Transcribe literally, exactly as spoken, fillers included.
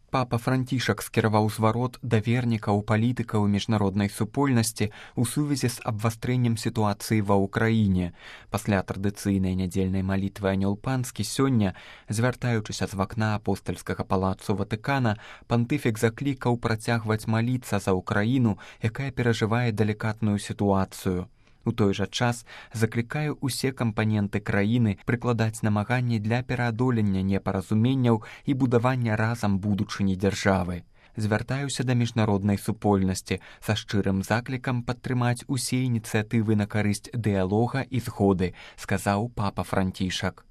Папа Францішак скіраваў зварот да вернікаў палітыкаў міжнароднай супольнасці ў сувязі з абвастрэннем сітуацыі ва ўкраіне. Пасля традыцыйнай нядзельнай малітвы анёл панскі сёння, звяртаючыся з вакна апостальскага палацу Ватыкана, пантыфік заклікаў працягваць маліцца за ўкраіну, якая перажывае далікатную сітуацыю. У той жа час заклікаю ўсе кампаненты краіны прыкладаць намаганні для пераадолення непаразуменняў і будавання разам будучыні дзяржавы. Звяртаюся да міжнароднай супольнасці са шчырым заклікам падтрымаць усе ініцыятывы на карысць дыялога і згоды, сказаў папа Францішак.